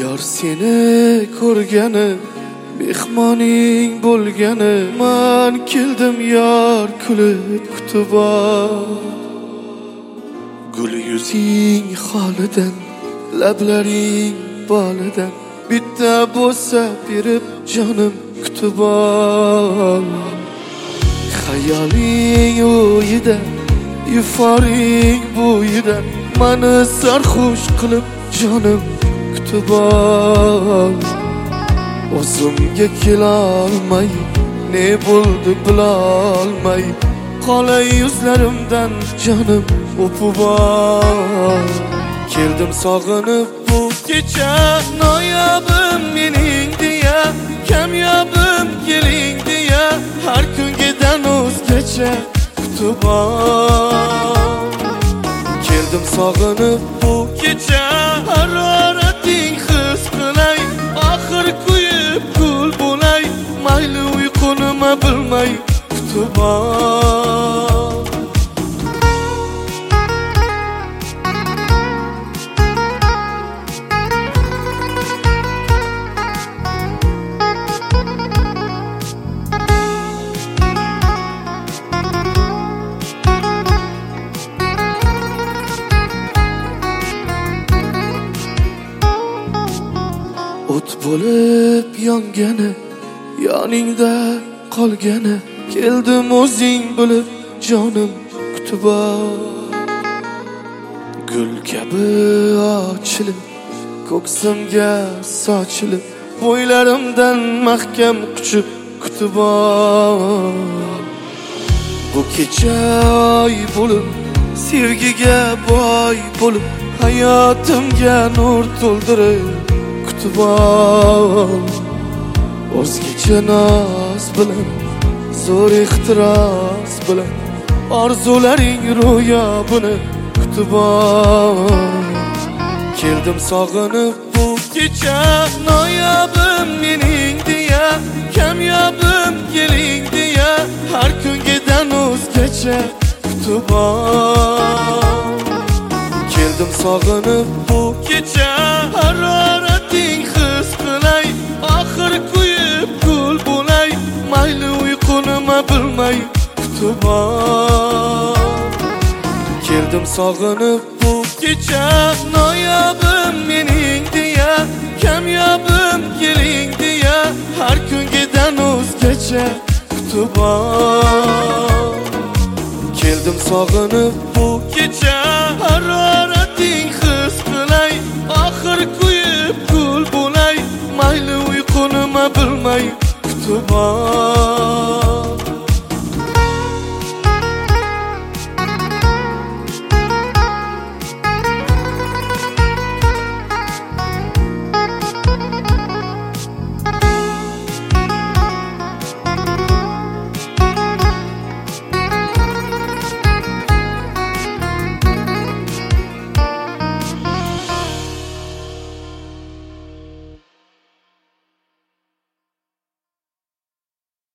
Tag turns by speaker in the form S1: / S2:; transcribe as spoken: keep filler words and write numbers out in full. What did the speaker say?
S1: Yor seni ko'rgani mehmoning bo'lgani men keldim yor kulib kutib ol. Gul yuzing holidan lablaring bolidan bitta bo'lsa berib jonim kutib ol. Hayoling o'yida yuforing bo'yida meni sarxush qilib jonim kutib ol. O'zimga kelolmay ne bo'ldi bilolmay qolay yuzlarimdan jonim o'pib ol. Keldim sog'inib bu kecha noyobim mening deya kamyobim keling deya har kungidan o'zgacha kutib ol. Keldim sog'inib bu kecha harorating his qilay oxir kuyib kul bo'lay mayli uyqunima bilmay kutib ol. O't bo'lib yongani yoningda qolgani keldim o'zing bilib jonim kutib ol. Gul kabi ochilib ko'ksimga sochilib bo'ylarimdan mahkam quchib kutib ol. Bu kecha oy bo'lib sevgiga boy bo'lib hayotimga nur to'ldirib kutib ol. O'zgacha noz bilan zo'r ehtiros bilan orzularing ro'yobini kutib ol. Keldim sog'inib bu kecha noyobim mening deya kamyobim keling deya har kungidan o'zgacha kutib ol. Keldim sog'inib bu kecha harorating his qilay oxir kuyib kul bo'lay mayli uyqunima bilmay kutib ol. Keldim sog'inib bu kecha noyobim mening deya kamyobim keling deya har kungidan o'zgacha kutib ol. Keldim sog'inib bu kecha harorating his qilay oxir kuyib kul bo'lay mayli uyqunima bilmay kutib ol.